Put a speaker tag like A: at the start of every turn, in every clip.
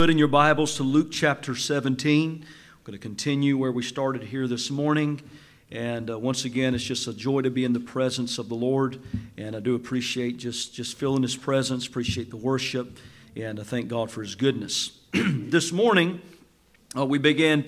A: Put in your Bibles to Luke chapter 17. We're going to continue where we started here this morning. And once again, it's just a joy to be in the presence of the Lord. And I do appreciate just feeling His presence, appreciate the worship, and I thank God for His goodness. This morning, we began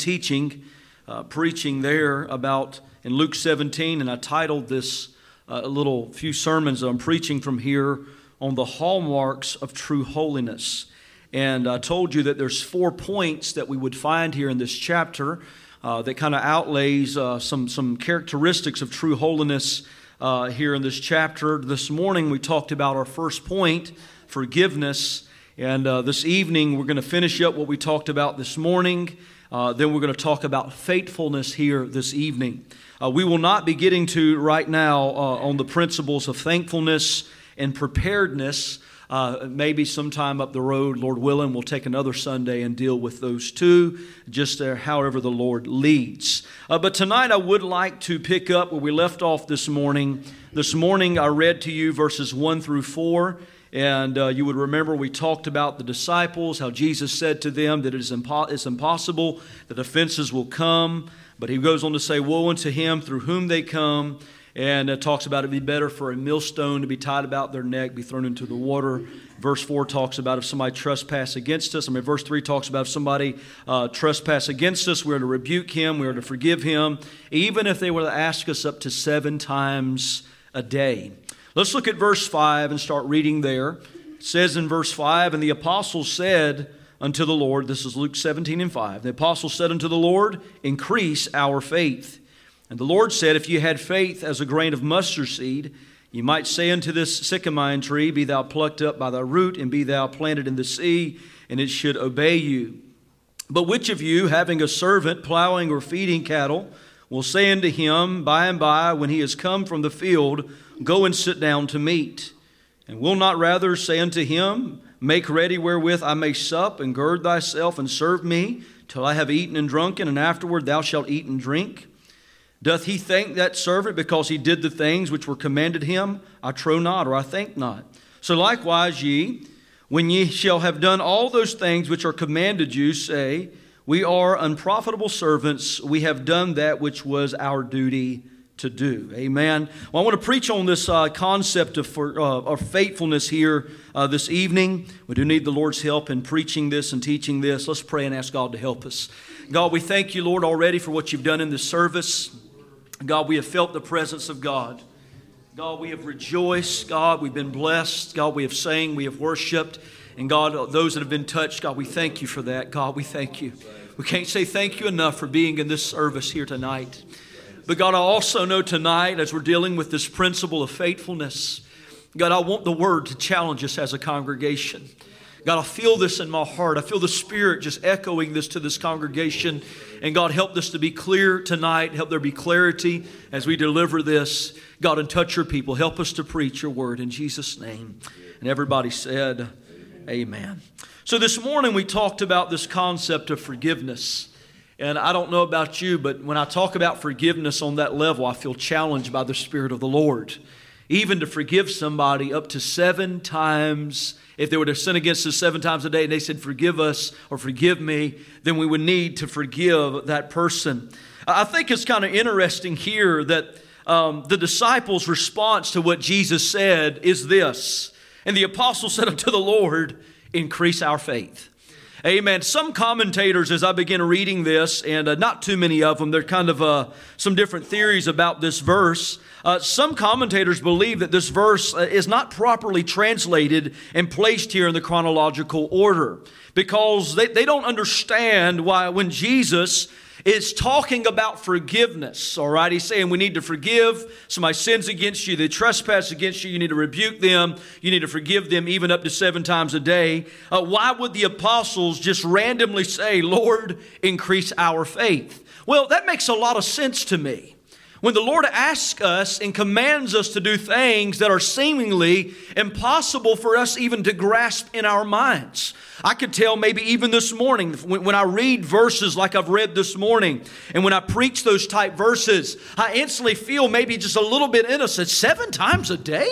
A: preaching there about in Luke 17, and I titled this little few sermons that I'm preaching from here on the hallmarks of true holiness. And I told you that there's 4 points that we would find here in this chapter that kind of outlays some characteristics of true holiness here in this chapter. This morning we talked about our first point, forgiveness. And this evening we're going to finish up what we talked about this morning. Then we're going to talk about faithfulness here this evening. We will not be getting to right now on the principles of thankfulness and preparedness. Maybe sometime up the road, Lord willing, we'll take another Sunday and deal with those two, just however the Lord leads. But tonight I would like to pick up where we left off this morning. This morning I read to you verses 1 through 4, and you would remember we talked about the disciples, how Jesus said to them that it's impossible that offenses will come, but He goes on to say, woe unto him through whom they come. And it talks about it'd be better for a millstone to be tied about their neck, be thrown into the water. Verse 4 talks about if somebody trespass against us. Verse 3 talks about if somebody trespass against us, we are to rebuke him, we are to forgive him, even if they were to ask us up to 7 times a day. Let's look at verse 5 and start reading there. It says in verse 5, and the apostles said unto the Lord, this is Luke 17 and 5, the apostles said unto the Lord, increase our faith. And the Lord said, if you had faith as a grain of mustard seed, you might say unto this sycamore tree, be thou plucked up by thy root, and be thou planted in the sea, and it should obey you. But which of you, having a servant plowing or feeding cattle, will say unto him, by and by, when he is come from the field, go and sit down to meat? And will not rather say unto him, make ready wherewith I may sup, and gird thyself, and serve me, till I have eaten and drunken, and afterward thou shalt eat and drink? Doth he thank that servant because he did the things which were commanded him? I trow not, or I think not. So likewise ye, when ye shall have done all those things which are commanded you, say, we are unprofitable servants, we have done that which was our duty to do. Amen. Well, I want to preach on this concept of faithfulness here this evening. We do need the Lord's help in preaching this and teaching this. Let's pray and ask God to help us. God, we thank you, Lord, already for what you've done in this service. God, we have felt the presence of God. God, we have rejoiced. God, we've been blessed. God, we have sang, we have worshiped. And God, those that have been touched, God, we thank you for that. God, we thank you. We can't say thank you enough for being in this service here tonight. But God, I also know tonight, as we're dealing with this principle of faithfulness, God, I want the Word to challenge us as a congregation. God, I feel this in my heart. I feel the Spirit just echoing this to this congregation. And God, help this to be clear tonight. Help there be clarity as we deliver this. God, and touch your people. Help us to preach your word in Jesus' name. And everybody said, amen. So this morning we talked about this concept of forgiveness. And I don't know about you, but when I talk about forgiveness on that level, I feel challenged by the Spirit of the Lord. Even to forgive somebody up to 7 times. If they were to sin against us 7 times a day and they said, forgive us or forgive me, then we would need to forgive that person. I think it's kind of interesting here that the disciples' response to what Jesus said is this. And the apostles said unto the Lord, increase our faith. Amen. Some commentators, as I begin reading this, and not too many of them, there are kind of some different theories about this verse. Some commentators believe that this verse is not properly translated and placed here in the chronological order because they don't understand why when Jesus is talking about forgiveness, all right? He's saying we need to forgive. Somebody sins against you, they trespass against you, you need to rebuke them. You need to forgive them even up to 7 times a day. Why would the apostles just randomly say, Lord, increase our faith? Well, that makes a lot of sense to me. When the Lord asks us and commands us to do things that are seemingly impossible for us even to grasp in our minds. I could tell maybe even this morning when I read verses like I've read this morning and when I preach those type verses, I instantly feel maybe just a little bit innocent. 7 times a day?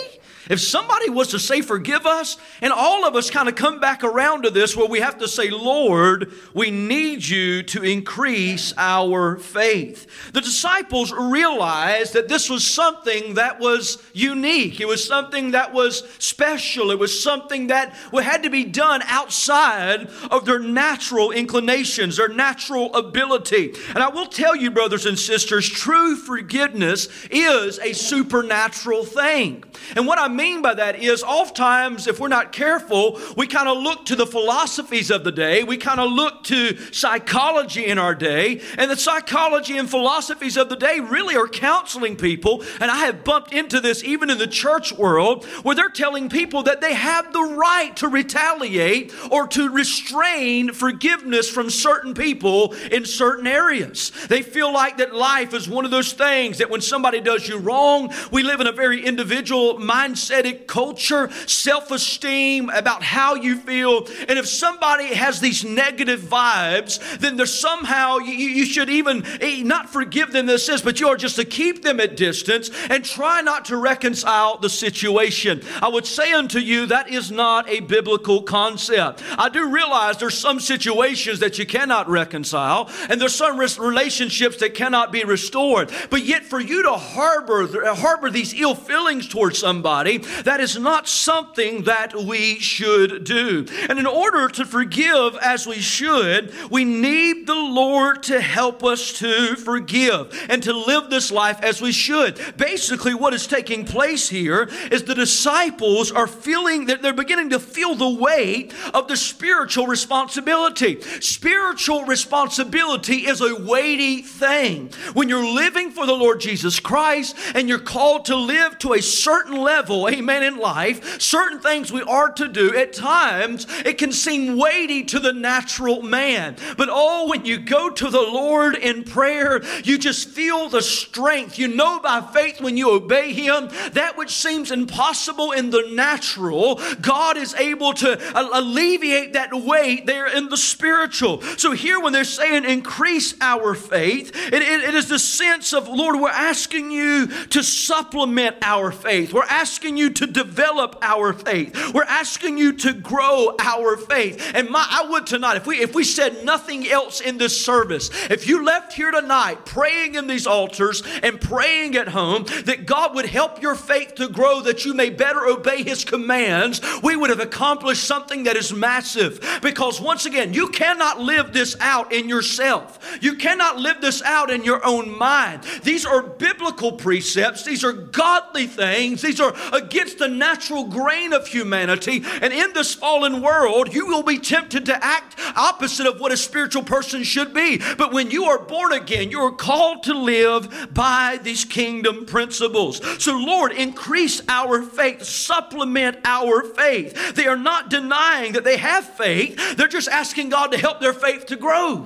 A: If somebody was to say, forgive us, and all of us kind of come back around to this where we have to say, Lord, we need you to increase our faith. The disciples realized that this was something that was unique. It was something that was special. It was something that had to be done outside of their natural inclinations, their natural ability. And I will tell you, brothers and sisters, true forgiveness is a supernatural thing. And what I mean by that is oftentimes, if we're not careful, we kind of look to the philosophies of the day. We kind of look to psychology in our day. And the psychology and philosophies of the day really are counseling people. And I have bumped into this even in the church world, where they're telling people that they have the right to retaliate or to restrain forgiveness from certain people in certain areas. They feel like that life is one of those things that when somebody does you wrong, we live in a very individual mindseted culture, self-esteem about how you feel. And if somebody has these negative vibes, then there's somehow you should even not forgive them, this is, but you are just to keep them at distance and try not to reconcile the situation. I would say unto you, that is not a biblical concept. I do realize there's some situations that you cannot reconcile, and there's some relationships that cannot be restored. But yet for you to harbor these ill feelings towards somebody, that is not something that we should do. And in order to forgive as we should, we need the Lord to help us to forgive and to live this life as we should. Basically, what is taking place here is the disciples are feeling that they're beginning to feel the weight of the spiritual responsibility. Spiritual responsibility is a weighty thing. When you're living for the Lord Jesus Christ and you're called to live to a certain level, amen, in life, certain things we are to do, at times it can seem weighty to the natural man. But oh, when you go to the Lord in prayer, you just feel the strength. You know by faith when you obey Him, that which seems impossible in the natural, God is able to alleviate that weight there in the spiritual. So here when they're saying increase our faith, it is the sense of, Lord, we're asking you to supplement our faith. We're asking you to develop our faith. We're asking you to grow our faith. And I would tonight, if we said nothing else in this service, if you left here tonight praying in these altars and praying at home that God would help your faith to grow, that you may better obey His commands, we would have accomplished something that is massive. Because once again, you cannot live this out in yourself. You cannot live this out in your own mind. These are biblical precepts. These are godly things. These are against the natural grain of humanity. And in this fallen world, you will be tempted to act opposite of what a spiritual person should be. But when you are born again, you are called to live by these kingdom principles. So Lord, increase our faith, supplement our faith. They are not denying that they have faith. They're just asking God to help their faith to grow.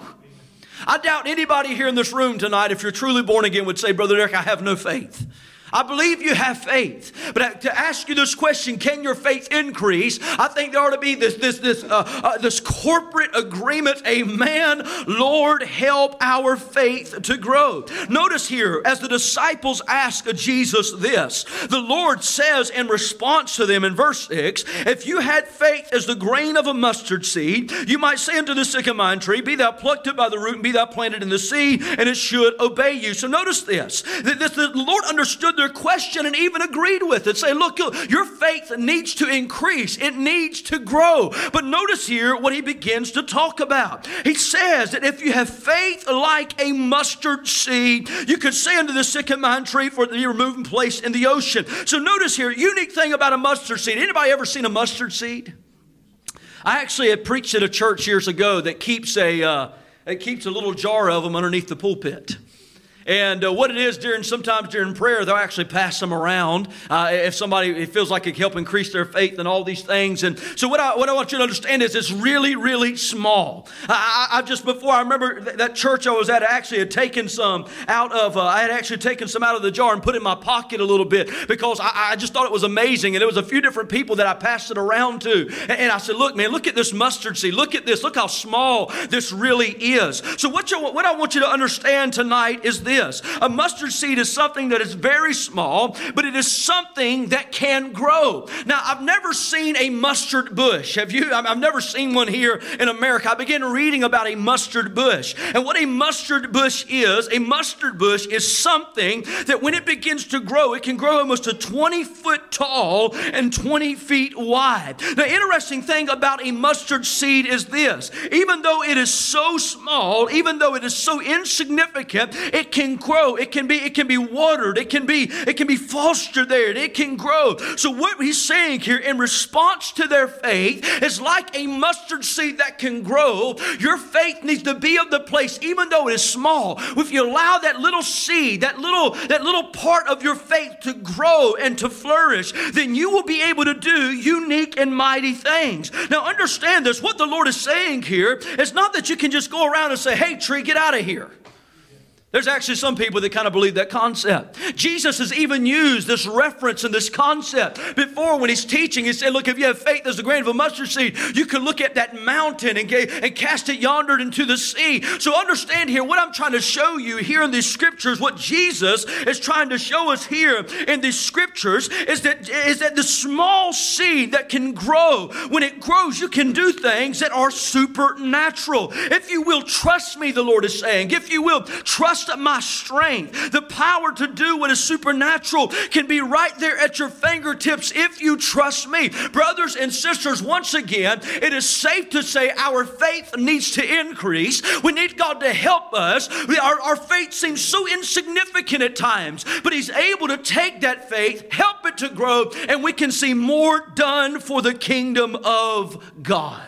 A: I doubt anybody here in this room tonight, if you're truly born again, would say, Brother Eric, I have no faith. I believe you have faith, but to ask you this question, can your faith increase? I think there ought to be this corporate agreement. Amen. Lord, help our faith to grow. Notice here, as the disciples ask Jesus this, the Lord says in response to them in verse 6, if you had faith as the grain of a mustard seed, you might say unto the sycamore tree, be thou plucked up by the root and be thou planted in the sea, and it should obey you. So notice this, the Lord understood their question and even agreed with it. Say, look, your faith needs to increase. It needs to grow. But notice here what He begins to talk about. He says that if you have faith like a mustard seed, you could say unto the sycamore tree for the removed and placed in the ocean. So notice here, unique thing about a mustard seed. Anybody ever seen a mustard seed? I actually had preached at a church years ago that keeps a little jar of them underneath the pulpit. And what it is, sometimes during prayer, they'll actually pass them around if somebody feels like it can help increase their faith and all these things. And so what I want you to understand is it's really, really small. I remember that church I was at, I actually had taken some out of the jar and put it in my pocket a little bit because I just thought it was amazing. And there was a few different people that I passed it around to. And I said, look, man, look at this mustard seed. Look at this. Look how small this really is. So what I want you to understand tonight is this. this. A mustard seed is something that is very small, but it is something that can grow. Now, I've never seen a mustard bush. Have you? I've never seen one here in America. I began reading about a mustard bush. And what a mustard bush is something that when it begins to grow, it can grow almost to 20 foot tall and 20 feet wide. The interesting thing about a mustard seed is this. Even though it is so small, even though it is so insignificant, it can grow. It can be watered. It can be fostered there. It can grow. So what he's saying here in response to their faith is like a mustard seed that can grow. Your faith needs to be of the place, even though it is small. If you allow that little seed, that little part of your faith to grow and to flourish, then you will be able to do unique and mighty things. Now understand this, what the Lord is saying here is not that you can just go around and say, hey tree, get out of here. There's actually some people that kind of believe that concept. Jesus has even used this reference and this concept before when he's teaching. He said, look, if you have faith as the grain of a mustard seed, you can look at that mountain and cast it yonder into the sea. So understand here, what I'm trying to show you here in these scriptures, what Jesus is trying to show us here in these scriptures is that the small seed that can grow, when it grows, you can do things that are supernatural. If you will trust me, the Lord is saying, if you will trust my strength, the power to do what is supernatural can be right there at your fingertips if you trust me. Brothers and sisters, once again, it is safe to say our faith needs to increase. We need God to help us. Our faith seems so insignificant at times, but he's able to take that faith, help it to grow, and we can see more done for the kingdom of God.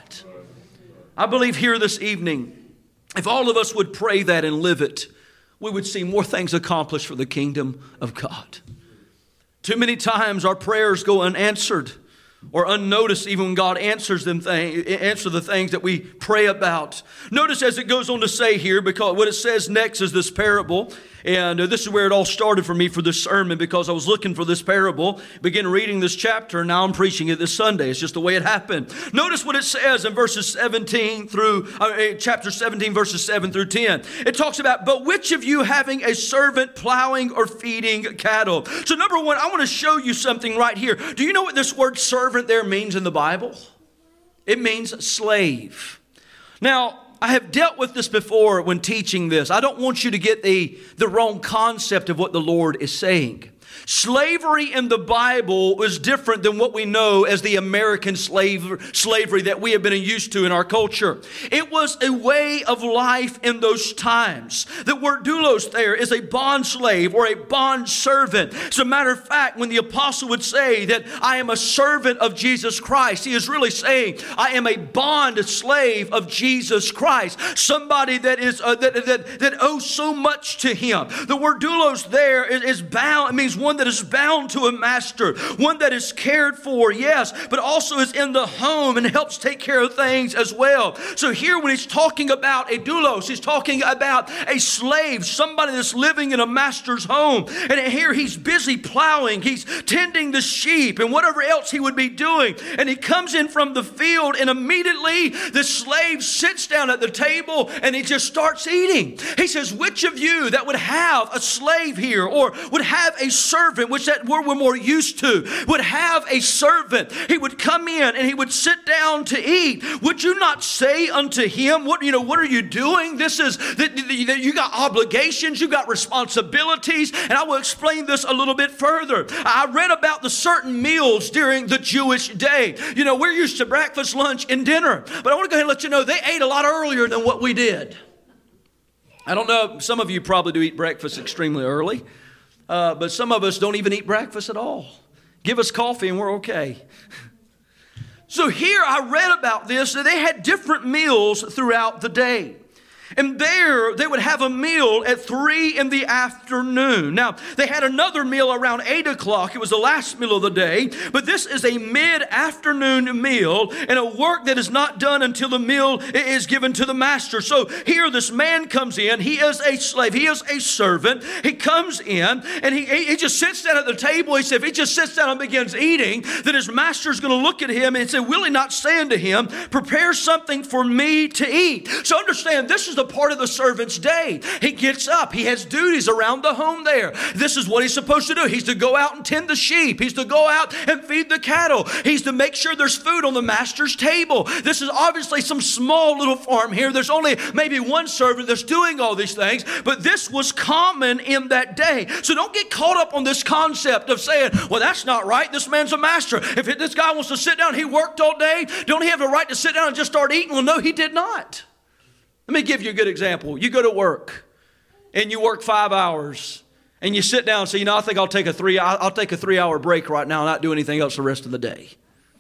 A: I believe here this evening, if all of us would pray that and live it, we would see more things accomplished for the kingdom of God. Too many times our prayers go unanswered or unnoticed even when God answer the things that we pray about. Notice as it goes on to say here, because what it says next is this parable. And this is where it all started for me for this sermon, because I was looking for this parable, began reading this chapter, and now I'm preaching it this Sunday. It's just the way it happened. Notice what it says in chapter 17, verses 7 through 10. It talks about, but which of you having a servant plowing or feeding cattle? So number one, I want to show you something right here. Do you know what this word servant there means in the Bible? It means slave. Now, I have dealt with this before when teaching this. I don't want you to get the wrong concept of what the Lord is saying. Slavery in the Bible is different than what we know as the American slavery that we have been used to in our culture. It was a way of life in those times. The word doulos there is a bond slave or a bond servant. As a matter of fact, when the apostle would say that I am a servant of Jesus Christ, he is really saying I am a bond slave of Jesus Christ. Somebody that is that owes so much to him. The word doulos there is bound. It means one that is bound to a master, one that is cared for, yes, but also is in the home and helps take care of things as well. So here when he's talking about a doulos, he's talking about a slave, somebody that's living in a master's home. And here he's busy plowing, he's tending the sheep and whatever else he would be doing. And he comes in from the field and immediately the slave sits down at the table and he just starts eating. He says, which of you that would have a slave here or would have a servant, which that word we're more used to, would have a servant. He would come in and he would sit down to eat. Would you not say unto him, what are you doing? This is that you got obligations, you got responsibilities, and I will explain this a little bit further. I read about the certain meals during the Jewish day. We're used to breakfast, lunch, and dinner, but I want to go ahead and let you know they ate a lot earlier than what we did. I don't know, some of you probably do eat breakfast extremely early. But some of us don't even eat breakfast at all. Give us coffee and we're okay. So here I read about this, that they had different meals throughout the day. And there they would have a meal at 3 in the afternoon. Now, they had another meal around 8 o'clock. It was the last meal of the day. But this is a mid-afternoon meal and a work that is not done until the meal is given to the master. So here this man comes in. He is a slave. He is a servant. He comes in and he just sits down at the table. He said if he just sits down and begins eating, then his master is going to look at him and say, will he not say unto him, prepare something for me to eat? So understand, this is the part of the servant's day. He gets up. He has duties around the home there. This is what he's supposed to do. He's to go out and tend the sheep. He's to go out and feed the cattle. He's to make sure there's food on the master's table. This is obviously some small little farm here. There's only maybe one servant that's doing all these things, but this was common in that day. So don't get caught up on this concept of saying, well, that's not right. This man's a master. If this guy wants to sit down, he worked all day. Don't he have a right to sit down and just start eating? Well, no, he did not. Let me give you a good example. You go to work and you work 5 hours and you sit down and say, I think I'll take a 3-hour break right now and not do anything else the rest of the day.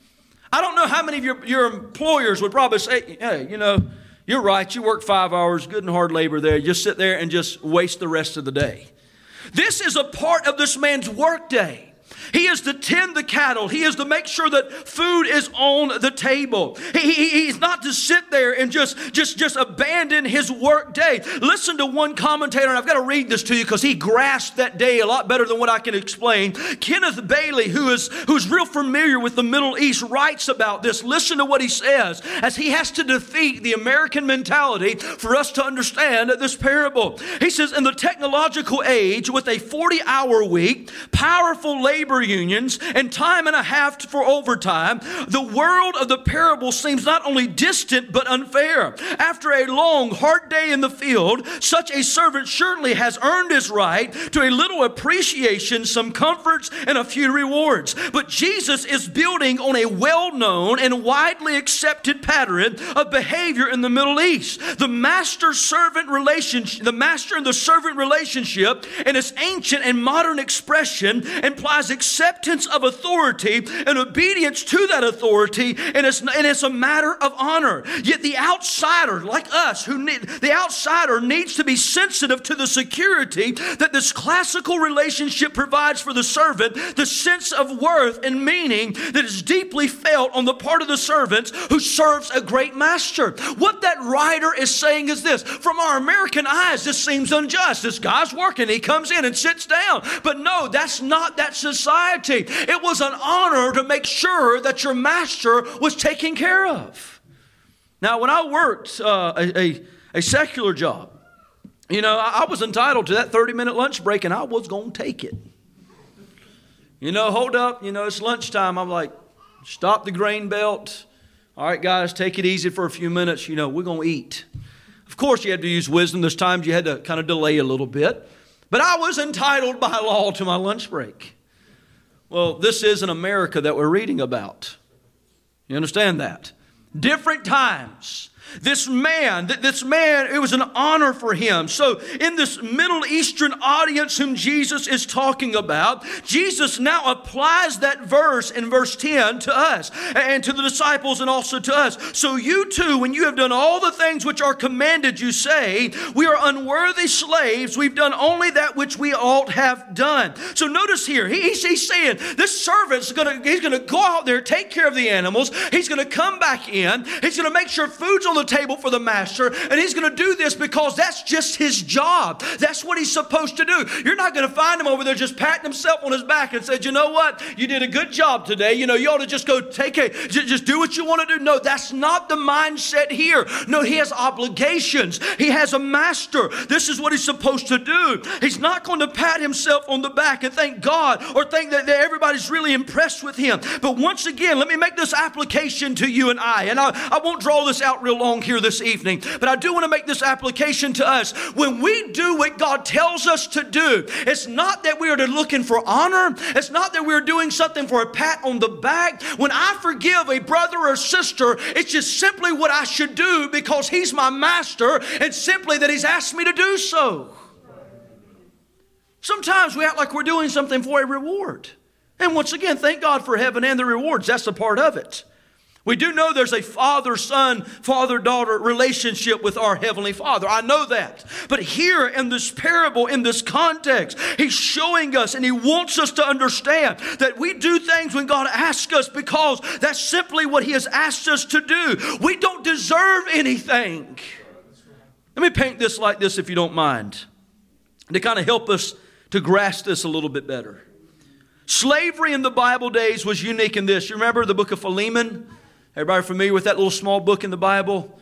A: I don't know how many of your employers would probably say, hey, you're right. You work 5 hours, good and hard labor there. You just sit there and just waste the rest of the day. This is a part of this man's work day. He is to tend the cattle. He is to make sure that food is on the table. He's not to sit there and just abandon his work day. Listen to one commentator, and I've got to read this to you because he grasped that day a lot better than what I can explain. Kenneth Bailey, who's real familiar with the Middle East, writes about this. Listen to what he says as he has to defeat the American mentality for us to understand this parable. He says, in the technological age with a 40-hour week, powerful labor unions, and time and a half for overtime, the world of the parable seems not only distant but unfair. After a long, hard day in the field, such a servant surely has earned his right to a little appreciation, some comforts, and a few rewards. But Jesus is building on a well-known and widely accepted pattern of behavior in the Middle East. The master-servant relationship, the master and the servant relationship, in its ancient and modern expression, implies acceptance of authority and obedience to that authority, and it's a matter of honor. Yet the outsider, like us, the outsider needs to be sensitive to the security that this classical relationship provides for the servant, the sense of worth and meaning that is deeply felt on the part of the servants who serves a great master. What that writer is saying is this: from our American eyes, this seems unjust. This guy's working, he comes in and sits down. But no, that's not that society. It was an honor to make sure that your master was taken care of. Now, when I worked a secular job, I was entitled to that 30-minute lunch break, and I was going to take it. Hold up, it's lunchtime. I'm like, stop the grain belt. All right, guys, take it easy for a few minutes. We're going to eat. Of course, you had to use wisdom. There's times you had to kind of delay a little bit. But I was entitled by law to my lunch break. Well, this isn't America that we're reading about. You understand that? Different times. This man, it was an honor for him. So in this Middle Eastern audience whom Jesus is talking about, Jesus now applies that verse in verse 10 to us and to the disciples and also to us. So you too, when you have done all the things which are commanded, you say, we are unworthy slaves. We've done only that which we ought have done. So notice here, he's saying this servant's he's going to go out there, take care of the animals. He's going to come back in. He's going to make sure food's on the table for the master, and he's going to do this because that's just his job. That's what he's supposed to do. You're not going to find him over there just patting himself on his back and say, you know what, you did a good job today. You ought to just go just do what you want to do. No, that's not the mindset here. No, he has obligations. He has a master. This is what he's supposed to do. He's not going to pat himself on the back and thank God or think that everybody's really impressed with him. But once again, let me make this application to you and I won't draw this out real long here this evening, but I do want to make this application to us. When we do what God tells us to do, it's not that we are looking for honor. It's not that we're doing something for a pat on the back. When I forgive a brother or sister, it's just simply what I should do because he's my master and simply that he's asked me to do so. Sometimes we act like we're doing something for a reward. And once again, thank God for heaven and the rewards. That's a part of it. We do know there's a father-son, father-daughter relationship with our Heavenly Father. I know that. But here in this parable, in this context, He's showing us and He wants us to understand that we do things when God asks us because that's simply what He has asked us to do. We don't deserve anything. Let me paint this like this if you don't mind, to kind of help us to grasp this a little bit better. Slavery in the Bible days was unique in this. You remember the book of Philemon? Everybody familiar with that little small book in the Bible?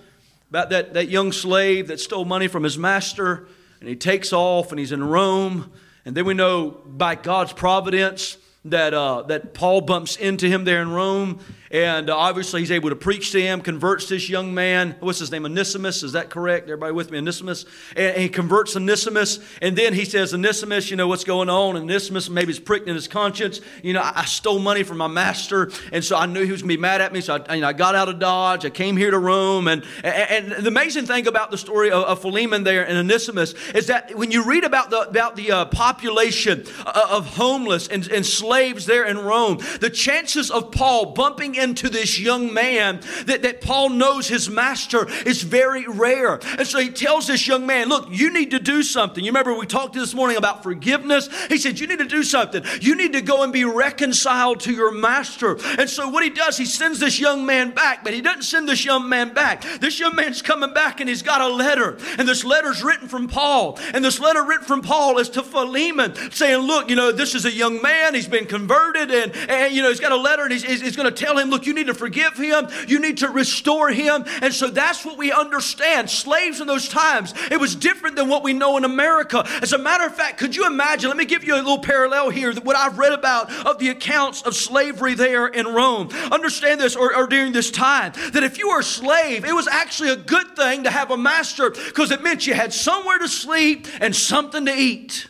A: about that young slave that stole money from his master, and he takes off and he's in Rome. And then we know by God's providence that Paul bumps into him there in Rome. And obviously he's able to preach to him, converts this young man. What's his name? Onesimus, is that correct? Everybody with me? Onesimus. And he converts Onesimus. And then he says, Onesimus, you know what's going on? And Onesimus maybe is pricked in his conscience. You know, I stole money from my master. And so I knew he was going to be mad at me. So I got out of Dodge. I came here to Rome. And the amazing thing about the story of Philemon there and Onesimus is that when you read about the population of homeless and slaves there in Rome, the chances of Paul bumping into this young man that Paul knows his master is very rare. And so he tells this young man, look, you need to do something. You remember we talked this morning about forgiveness. He said, you need to do something. You need to go and be reconciled to your master. And so what he does, he sends this young man back, but he doesn't send this young man back. This young man's coming back and he's got a letter. And this letter's written from Paul. And this letter written from Paul is to Philemon saying, look, you know, this is a young man. He's been converted and you know, he's got a letter and he's going to tell him, look, you need to forgive him. You need to restore him. And so that's what we understand. Slaves in those times, it was different than what we know in America. As a matter of fact, could you imagine, let me give you a little parallel here, what I've read about of the accounts of slavery there in Rome. Understand this, or during this time, that if you were a slave, it was actually a good thing to have a master because it meant you had somewhere to sleep and something to eat.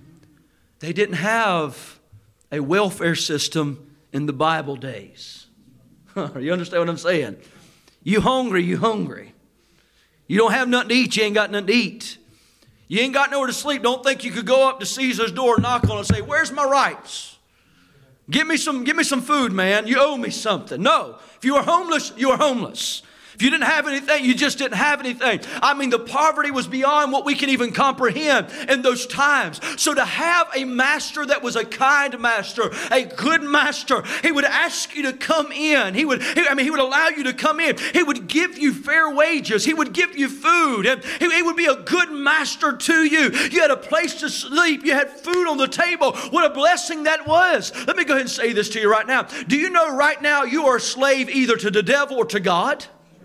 A: They didn't have a welfare system in the Bible days. You understand what I'm saying? You hungry, you hungry. You don't have nothing to eat, you ain't got nothing to eat. You ain't got nowhere to sleep. Don't think you could go up to Caesar's door, knock on it and say, where's my rights? Give me some food, man. You owe me something. No. If you were homeless, you were homeless. If you didn't have anything, you just didn't have anything. I mean, the poverty was beyond what we can even comprehend in those times. So to have a master that was a kind master, a good master, he would ask you to come in. He would allow you to come in. He would give you fair wages. He would give you food. And he would be a good master to you. You had a place to sleep. You had food on the table. What a blessing that was. Let me go ahead and say this to you right now. Do you know right now you are a slave either to the devil or to God?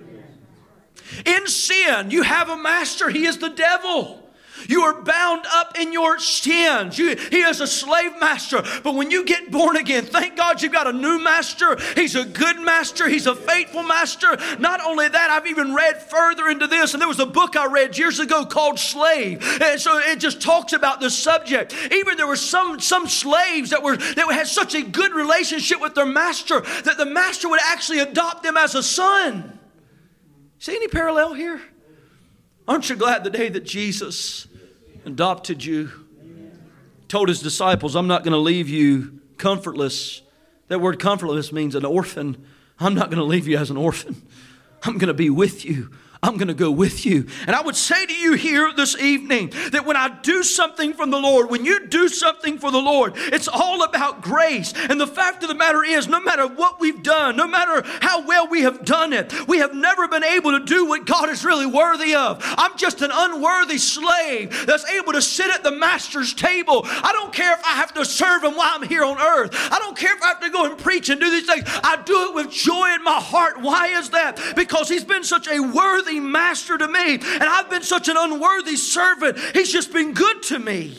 A: In sin, you have a master. He is the devil. You are bound up in your sins. He is a slave master. But when you get born again, thank God you've got a new master. He's a good master. He's a faithful master. Not only that, I've even read further into this. And there was a book I read years ago called Slave. And so it just talks about this subject. Even there were some slaves that had such a good relationship with their master that the master would actually adopt them as a son. See any parallel here? Aren't you glad the day that Jesus adopted you? Told his disciples, I'm not going to leave you comfortless. That word comfortless means an orphan. I'm not going to leave you as an orphan. I'm going to be with you. I'm going to go with you. And I would say to you here this evening that when I do something from the Lord, when you do something for the Lord, it's all about grace. And the fact of the matter is, no matter what we've done, no matter how well we have done it, we have never been able to do what God is really worthy of. I'm just an unworthy slave that's able to sit at the master's table. I don't care if I have to serve him while I'm here on earth. I don't care if I have to go and preach and do these things. I do it with joy in my heart. Why is that? Because he's been such a worthy master to me, and I've been such an unworthy servant. He's just been good to me.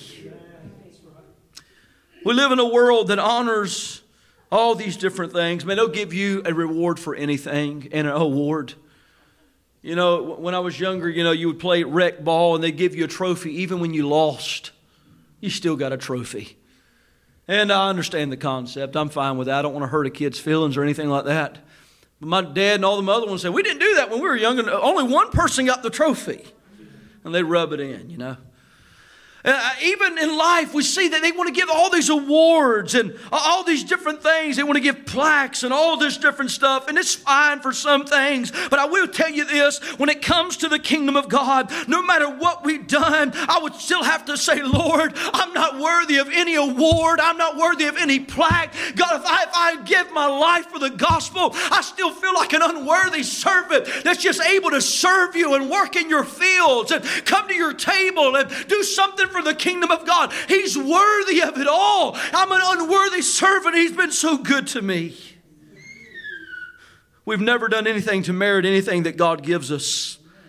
A: We live in a world that honors all these different things. Man, they'll give you a reward for anything and an award. You know, when I was younger, you know, you would play rec ball and they'd give you a trophy. Even when you lost, you still got a trophy. And I understand the concept. I'm fine with that. I don't want to hurt a kid's feelings or anything like that. My dad and all the other ones said, we didn't do that when we were young, and only one person got the trophy. And they rub it in, you know. Even in life, we see that they want to give all these awards and all these different things. They want to give plaques and all this different stuff. And it's fine for some things. But I will tell you this, when it comes to the kingdom of God, no matter what we've done, I would still have to say, Lord, I'm not worthy of any award. I'm not worthy of any plaque. God, if I give my life for the gospel, I still feel like an unworthy servant that's just able to serve you and work in your fields and come to your table and do something for the kingdom of God. He's worthy of it all. I'm an unworthy servant. He's been so good to me. We've never done anything to merit anything that God gives us.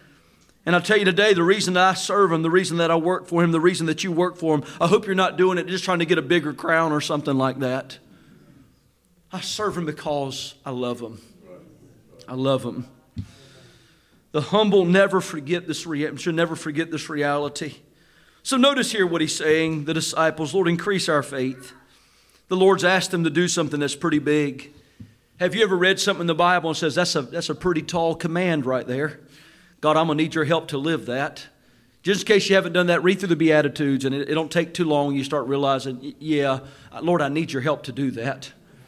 A: And I'll tell you today, the reason that I serve Him, the reason that I work for Him, the reason that you work for Him, I hope you're not doing it just trying to get a bigger crown or something like that. I serve Him because I love Him. I love Him. The humble never forget this should never forget this reality. So notice here what He's saying, the disciples, Lord, increase our faith. The Lord's asked them to do something that's pretty big. Have you ever read something in the Bible and says, that's a pretty tall command right there? God, I'm going to need your help to live that. Just in case you haven't done that, read through the Beatitudes, and it don't take too long. You start realizing, yeah, Lord, I need your help to do that.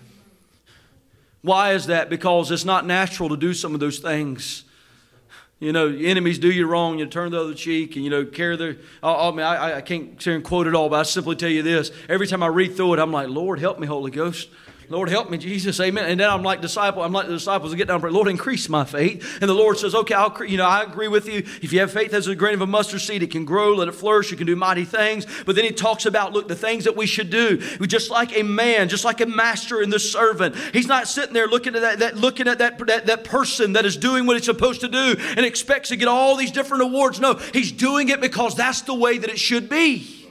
A: Why is that? Because it's not natural to do some of those things. You know, enemies do you wrong, you turn the other cheek, and, you know, carry their... I can't sit here and quote it all, but I simply tell you this. Every time I read through it, I'm like, Lord, help me, Holy Ghost. Lord, help me, Jesus, amen. And then I'm like the disciples who get down and pray, Lord, increase my faith. And the Lord says, okay, I agree with you. If you have faith as a grain of a mustard seed, it can grow, let it flourish, you can do mighty things. But then He talks about, look, the things that we should do. Just like a man, just like a master and the servant. He's not sitting there looking at that person that is doing what he's supposed to do and expects to get all these different awards. No, He's doing it because that's the way that it should be.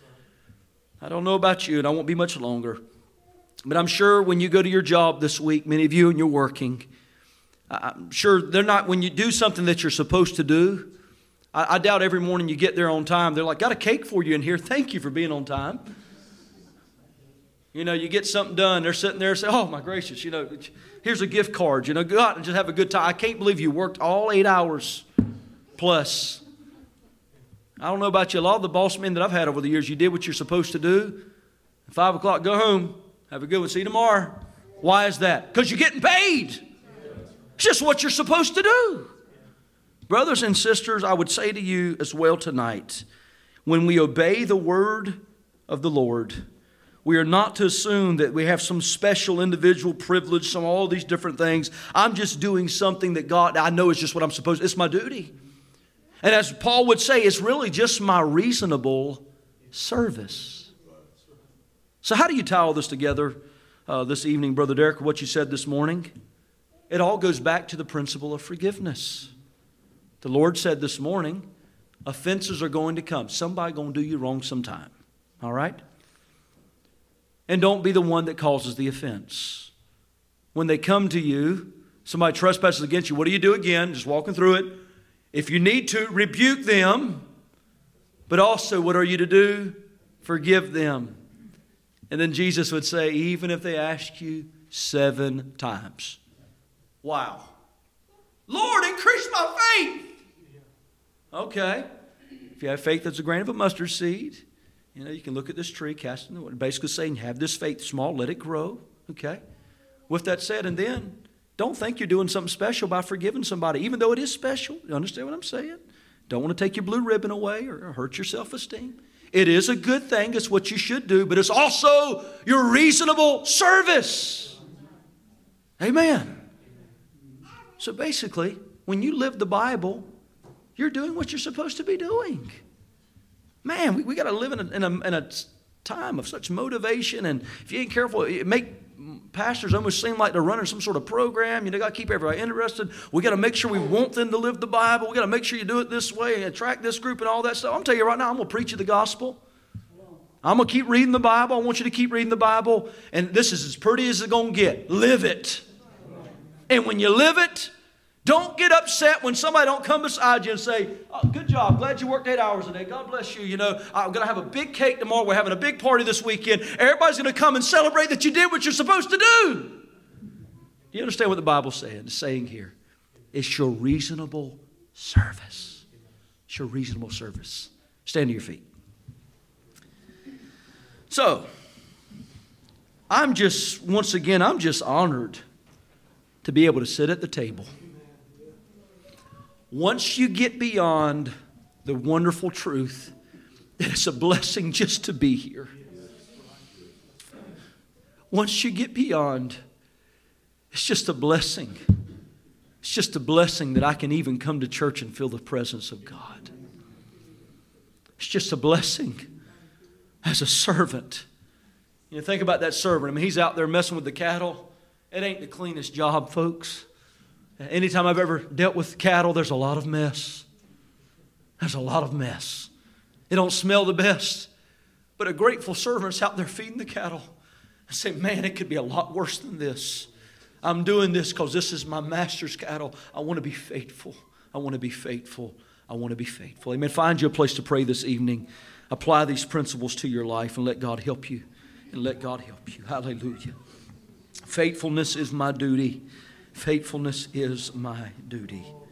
A: I don't know about you, and I won't be much longer. But I'm sure when you go to your job this week, many of you, and you're working, I'm sure they're not, when you do something that you're supposed to do, I doubt every morning you get there on time, they're like, got a cake for you in here. Thank you for being on time. You know, you get something done, they're sitting there and say, oh my gracious, you know, here's a gift card. You know, go out and just have a good time. I can't believe you worked all 8 hours plus. I don't know about you, a lot of the boss men that I've had over the years, you did what you're supposed to do. At 5 o'clock, go home. Have a good one. See you tomorrow. Why is that? Because you're getting paid. It's just what you're supposed to do. Brothers and sisters, I would say to you as well tonight, when we obey the word of the Lord, we are not to assume that we have some special individual privilege, some all these different things. I'm just doing something that God, I know is just what I'm supposed to. It's my duty. And as Paul would say, it's really just my reasonable service. So how do you tie all this together this evening, Brother Derek, what you said this morning? It all goes back to the principle of forgiveness. The Lord said this morning, offenses are going to come. Somebody going to do you wrong sometime. All right? And don't be the one that causes the offense. When they come to you, somebody trespasses against you, what do you do again? Just walking through it. If you need to, rebuke them. But also, what are you to do? Forgive them. And then Jesus would say, even if they ask you 7 times. Wow. Lord, increase my faith. Okay. If you have faith that's a grain of a mustard seed, you know, you can look at this tree, cast it in the water. Basically saying, have this faith small, let it grow. Okay. With that said, and then, don't think you're doing something special by forgiving somebody, even though it is special. You understand what I'm saying? Don't want to take your blue ribbon away or hurt your self-esteem. It is a good thing. It's what you should do. But it's also your reasonable service. Amen. So basically, when you live the Bible, you're doing what you're supposed to be doing. Man, we got to live in a time of such motivation. And if you ain't careful, it make pastors almost seem like they're running some sort of program. You know, got to keep everybody interested. We got to make sure we want them to live the Bible. We got to make sure you do it this way and attract this group and all that stuff. I'm telling you right now, I'm going to preach you the gospel. I'm going to keep reading the Bible. I want you to keep reading the Bible. And this is as pretty as it's going to get. Live it. And when you live it, don't get upset when somebody don't come beside you and say, oh, good job, glad you worked 8 hours a day. God bless you. You know, I'm going to have a big cake tomorrow. We're having a big party this weekend. Everybody's going to come and celebrate that you did what you're supposed to do. Do you understand what the Bible's saying? It's saying here, it's your reasonable service. It's your reasonable service. Stand to your feet. So, I'm just honored to be able to sit at the table. Once you get beyond the wonderful truth that it's a blessing just to be here. Once you get beyond, it's just a blessing. It's just a blessing that I can even come to church and feel the presence of God. It's just a blessing as a servant. You know, think about that servant. I mean, he's out there messing with the cattle. It ain't the cleanest job, folks. Anytime I've ever dealt with cattle, there's a lot of mess. there's a lot of mess. It don't smell the best. But a grateful servant's out there feeding the cattle. I say, man, it could be a lot worse than this. I'm doing this because this is my master's cattle. I want to be faithful. I want to be faithful. I want to be faithful. Amen. Find you a place to pray this evening. Apply these principles to your life and let God help you. And let God help you. Hallelujah. Faithfulness is my duty. Faithfulness is my duty.